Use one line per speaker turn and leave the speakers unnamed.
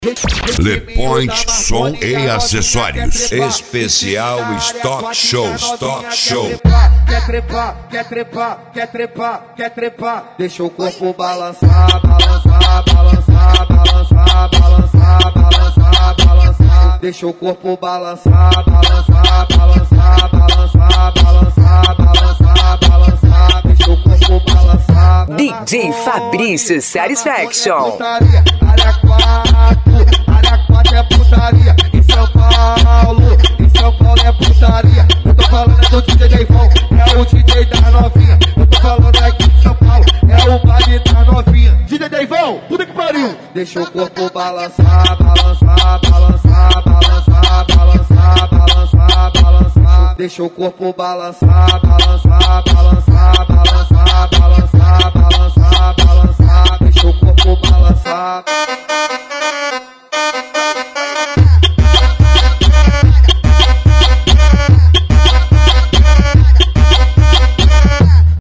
Le Point Som e Acessórios. Especial Stock Show. Stock Show.
Quer trepar, quer trepar, quer trepar, quer trepar. Deixa o corpo balançar, balançar, balançar, balançar, balançar, balançar, balançar. Deixa o corpo balançar, balançar, balançar, balançar, balançar, balançar, balançar. Deixa o corpo balançar.
DJ Fabrício Satisfaction.
Área 4 é putaria. Em São Paulo é putaria. Eu tô falando do DJ Deivão, é o DJ da novinha. Eu tô falando aqui de São Paulo, é o baile da novinha. DJ Deivão, puta que pariu. Deixa o corpo balançar, balançar, balançar, balançar, balançar, balançar, balançar. Deixa o corpo balançar, balançar, balançar, balançar, balançar, balançar, balançar. Deixa o corpo balançar.